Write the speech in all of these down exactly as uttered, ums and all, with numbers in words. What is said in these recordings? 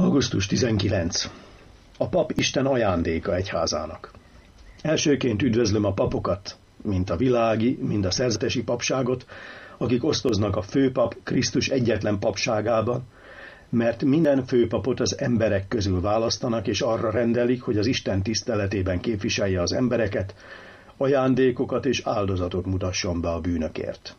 augusztus tizenkilencedike. A pap Isten ajándéka egyházának. Elsőként üdvözlöm a papokat, mint a világi, mind a szerzetesi papságot, akik osztoznak a főpap Krisztus egyetlen papságában, mert minden főpapot az emberek közül választanak, és arra rendelik, hogy az Isten tiszteletében képviselje az embereket, ajándékokat és áldozatot mutasson be a bűnökért.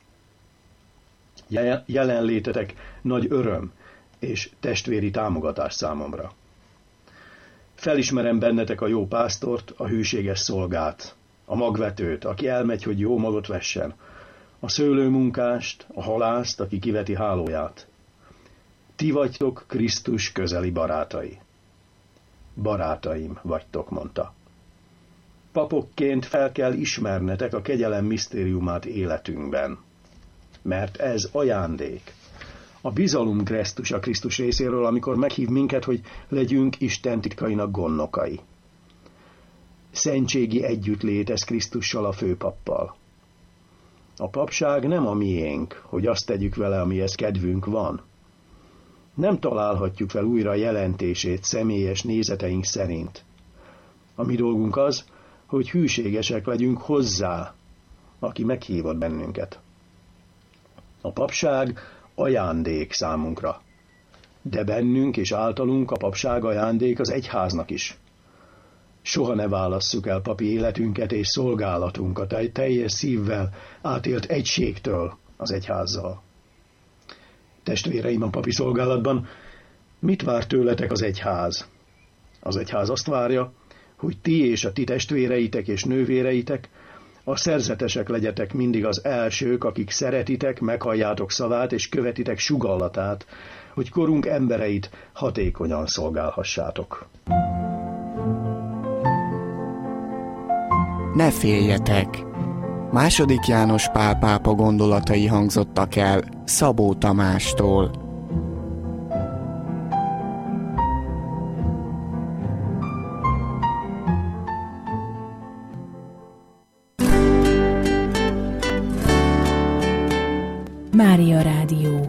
Jelenlétetek nagy öröm és testvéri támogatás számomra. Felismerem bennetek a jó pásztort, a hűséges szolgát, a magvetőt, aki elmegy, hogy jó magot vessen, a szőlőmunkást, a halászt, aki kiveti hálóját. Ti vagytok Krisztus közeli barátai. Barátaim vagytok, mondta. Papokként fel kell ismernetek a kegyelem misztériumát életünkben, mert ez ajándék. A bizalom gesztus a Krisztus részéről, amikor meghív minket, hogy legyünk Isten titkainak gondnokai. Szentségi együttlét ez Krisztussal, a főpappal. A papság nem a miénk, hogy azt tegyük vele, amihez kedvünk van. Nem találhatjuk fel újra jelentését személyes nézeteink szerint. A mi dolgunk az, hogy hűségesek legyünk hozzá, aki meghívott bennünket. A papság ajándék számunkra, de bennünk és általunk a papság ajándék az egyháznak is. Soha ne válasszuk el papi életünket és szolgálatunkat egy teljes szívvel átélt egységtől az egyházzal. Testvéreim a papi szolgálatban, mit vár tőletek az egyház? Az egyház azt várja, hogy ti és a ti testvéreitek és nővéreitek a szerzetesek legyetek mindig az elsők, akik szeretitek, meghalljátok szavát és követitek sugallatát, hogy korunk embereit hatékonyan szolgálhassátok. Ne féljetek! Második János Pál pápa gondolatai hangzottak el Szabó Tamástól. Mária Rádió.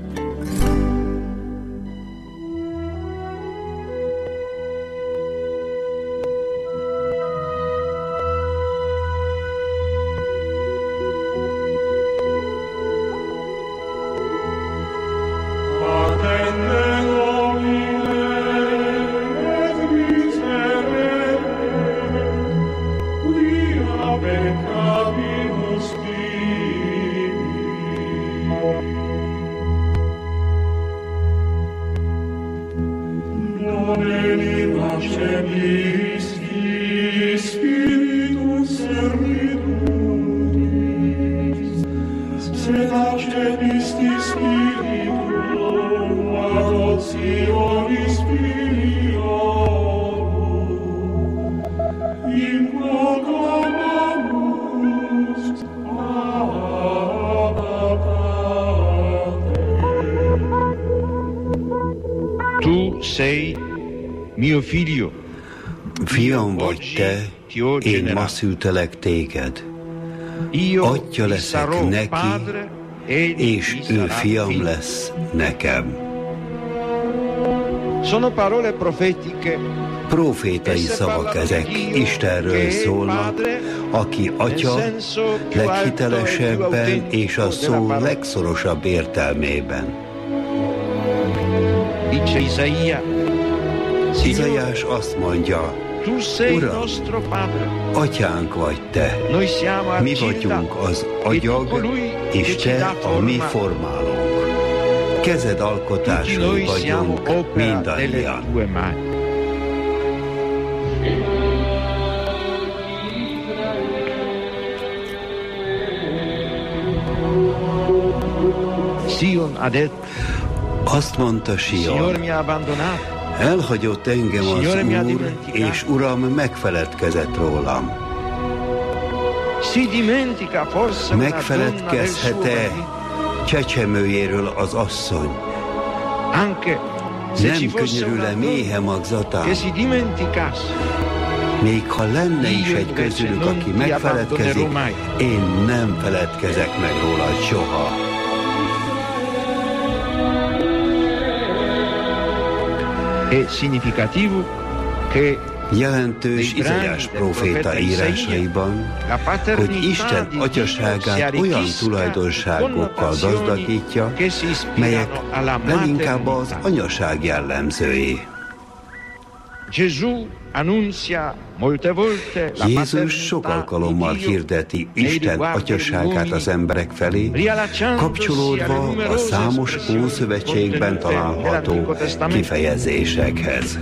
Fiam vagy te, én ma szültelek téged. Atya leszek neki, és ő fiam lesz nekem. Profétai szavak ezek, Istenről szólnak, aki atya leghitelesebben és a szó legszorosabb értelmében. Izaiás azt mondja, Uram, atyánk vagy te, mi vagyunk az agyag, és te a mi formálónk. Kezed alkotásai vagyunk mindannyian. Azt mondta Sion, elhagyott engem az Úr, és Uram megfeledkezett rólam. Megfeledkezhet-e csecsemőjéről az asszony? Nem könyörül-e méhe magzatán? Még ha lenne is egy közülük, aki megfeledkezik, én nem feledkezek meg rólad soha. Jelentős Izaiás próféta írásaiban, hogy Isten atyaságát olyan tulajdonságokkal gazdagítja, melyek leginkább az anyaság jellemzői. Jézus sok alkalommal hirdeti Isten atyaságát az emberek felé, kapcsolódva a számos Ószövetségben található kifejezésekhez.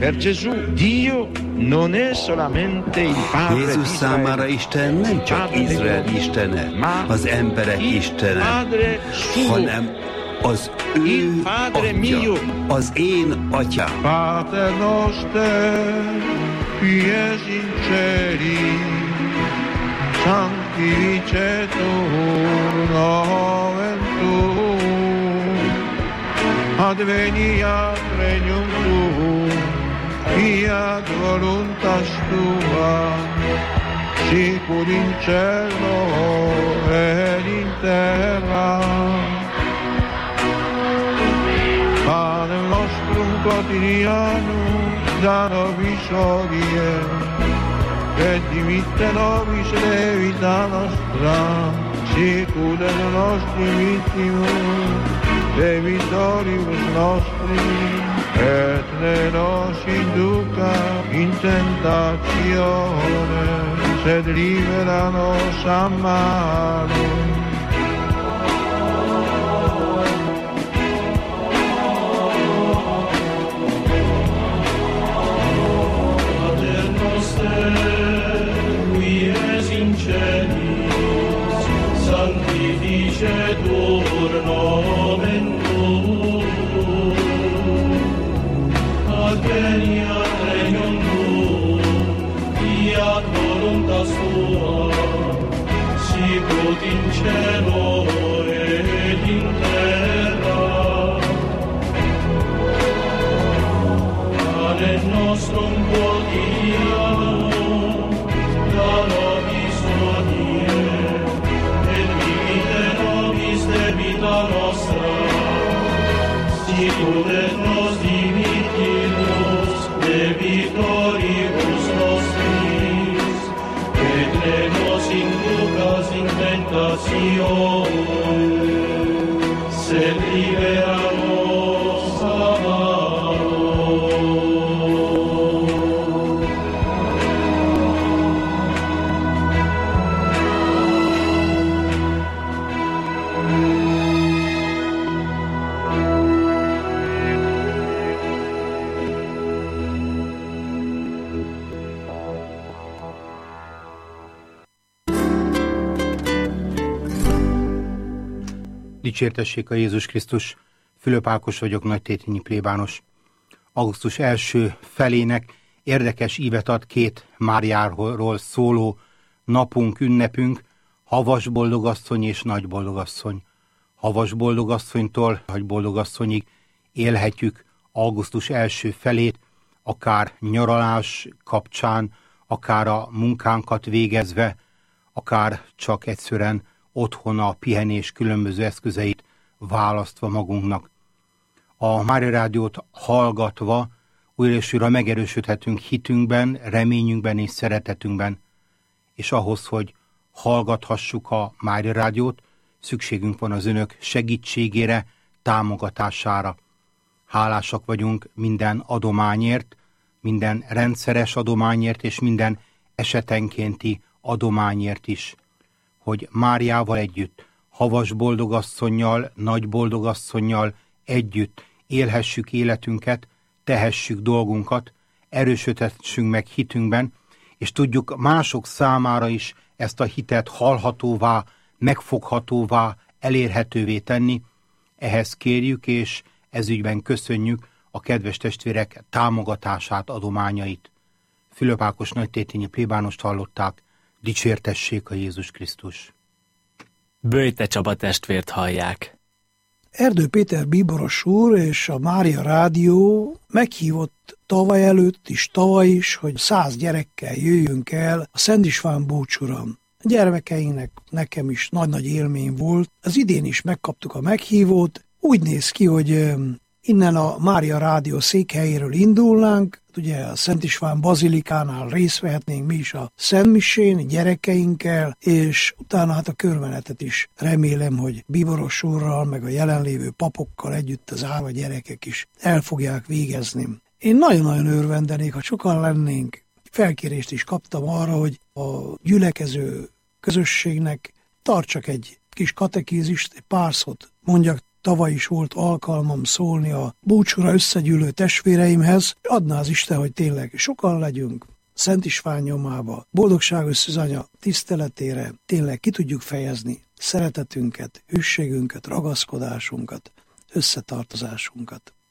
Jézus számára Isten nem csak Izrael istene, az emberek istene, hanem az ő atya, az én atyám. Pater noster, qui es in celi, sanctificetur nomen tuum, adveniat regnum tuum, fiat voluntas tua, sicur in cielo et in terra. Pane nostrum quotidianum da nobis hodie, et dimitte nobis debita nostra, sicur et nostri vittimus debitoribus nostri, et ne nos induca in tentatione, sed libera nos a malo. Sanctificetur nomen tuum, adveniat regnum tuum, fiat voluntas tua, sicut in cielo et in terra. Panem nostrum quotidianum da nobis hodie, debita nostra, sicur et nos dimittimus debitoribus nostris, et ne nos inducas in tentatione, sed libera nos a malo. Dicsértessék a Jézus Krisztus, Fülöp Ákos vagyok, nagytétényi plébános. Augusztus első felének érdekes ívet ad két Máriáról szóló napunk, ünnepünk, Havas boldogasszony és Nagy boldogasszony. Havas boldogasszonytól Nagy boldogasszonyig élhetjük augusztus első felét, akár nyaralás kapcsán, akár a munkánkat végezve, akár csak egyszerűen otthon a pihenés különböző eszközeit választva magunknak. A Mária Rádiót hallgatva újra és újra megerősödhetünk hitünkben, reményünkben és szeretetünkben, és ahhoz, hogy hallgathassuk a Mária Rádiót, szükségünk van az önök segítségére, támogatására. Hálásak vagyunk minden adományért, minden rendszeres adományért és minden esetenkénti adományért is, hogy Máriával együtt, Havas boldogasszonnyal, Nagy boldogasszonnyal együtt élhessük életünket, tehessük dolgunkat, erősödhessünk meg hitünkben, és tudjuk mások számára is ezt a hitet hallhatóvá, megfoghatóvá, elérhetővé tenni. Ehhez kérjük, és ezügyben köszönjük a kedves testvérek támogatását, adományait. Fülöp Ákos nagytétényi plébánost hallották, dicsértessék a Jézus Krisztus. Böjte Csaba testvért hallják. Erdő Péter bíboros úr és a Mária Rádió meghívott tavaly előtt is, tavaly is, hogy száz gyerekkel jöjjünk el a Szent István búcsúra. A gyermekeinknek, nekem is nagy-nagy élmény volt. Az idén is megkaptuk a meghívót. Úgy néz ki, hogy Innen a Mária Rádió székhelyéről indulnánk, ugye a Szent István Bazilikánál részt vehetnénk mi is a szentmisén gyerekeinkkel, és utána hát a körmenetet is remélem, hogy Bíboros úrral, meg a jelenlévő papokkal együtt az álva gyerekek is el fogják végezni. Én nagyon-nagyon örvendenék, ha sokan lennénk. Felkérést is kaptam arra, hogy a gyülekező közösségnek tartsak egy kis katekézist, egy pár szót mondjak. Tavaly is volt alkalmam szólni a búcsúra összegyűlő testvéreimhez. Adná az Isten, hogy tényleg sokan legyünk, Szent István nyomába, boldogságos szűzanya tiszteletére tényleg ki tudjuk fejezni szeretetünket, hűségünket, ragaszkodásunkat, összetartozásunkat.